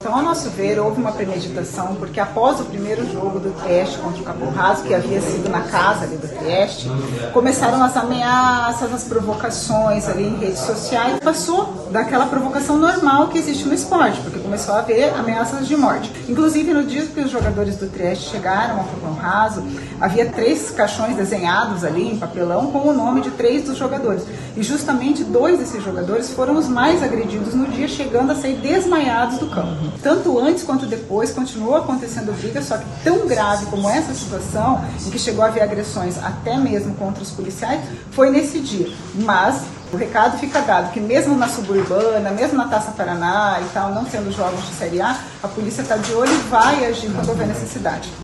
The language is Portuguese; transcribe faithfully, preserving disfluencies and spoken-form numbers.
Então, ao nosso ver, houve uma premeditação, porque após o primeiro jogo do Trieste contra o Capão Raso, que havia sido na casa ali do Trieste, começaram as ameaças, as provocações ali em redes sociais. Passou daquela provocação normal que existe no esporte, porque começou a haver ameaças de morte. Inclusive, no dia que os jogadores do Trieste chegaram ao Capão Raso, havia três caixões desenhados ali em papelão com o nome de três dos jogadores. E justamente dois desses jogadores foram os mais agredidos no dia, chegando a sair desmaiados do campo. Tanto antes quanto depois continuou acontecendo briga, só que tão grave como essa situação, em que chegou a haver agressões até mesmo contra os policiais, foi nesse dia. Mas o recado fica dado que mesmo na suburbana, mesmo na Taça Paraná e tal, não sendo jogos de Série A, a polícia está de olho e vai agir quando houver necessidade.